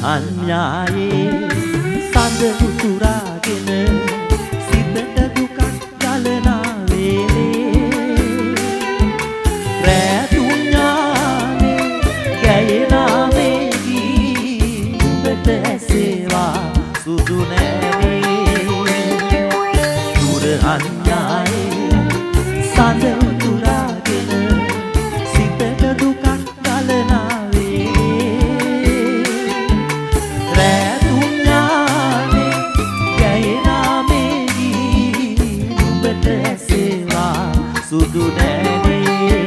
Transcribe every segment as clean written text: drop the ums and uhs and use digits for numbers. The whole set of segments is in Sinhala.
අන්‍යායේ සඳ උතුරාගෙන සිතට දුකක් ගලනා වේලේ රැතුම් ඥානේ ගැයෙනා වේගී උඹට ඇසේවා සුදු නෑනේ දුර අන්‍යායේ සඳ උතුරාගෙන සිතට දුකක් ගලනා සුදු නෑනේ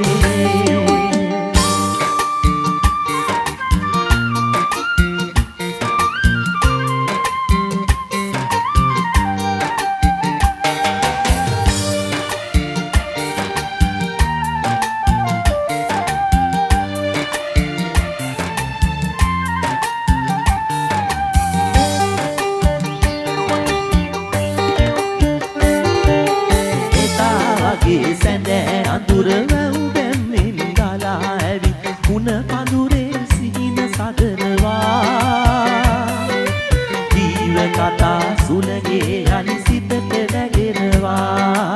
සැඳෑ අඳුර වැව්බැම්මෙන් ගලා ඇවිත් කුණ පඳුරේ සිහින සදනවා ජීව කතා සුළගේ යලි සිතට නැගෙනවා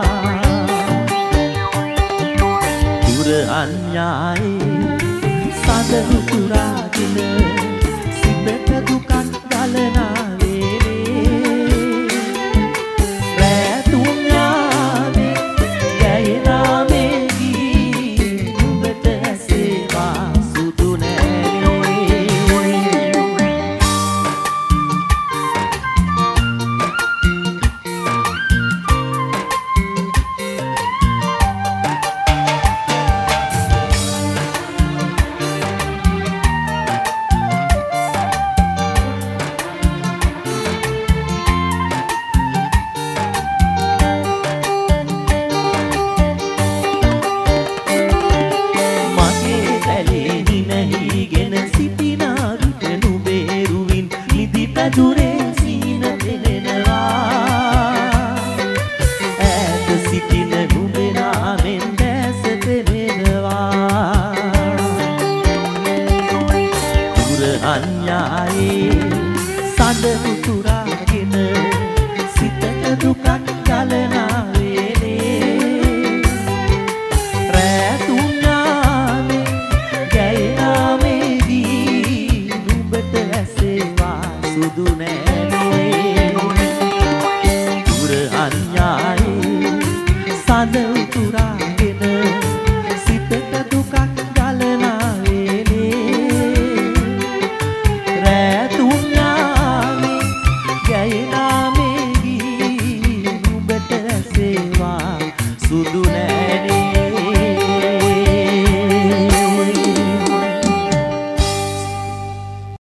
දුර අන්‍යායේ සඳ උතුරාගෙන සිතට දුකක් ගලනා දුරේ සීන පෙනෙනවා ඈත සිටින නුඹේ නාමෙන් දැස පෙනෙනවා දුර අන්‍යායේ සඳ උතුරාගෙන සිතට දුකක් ගලනා වේලේ රැතුම් ඥානේ ගැයෙනා වේගී නුඹට ඇසේවා සුදු නෑනේ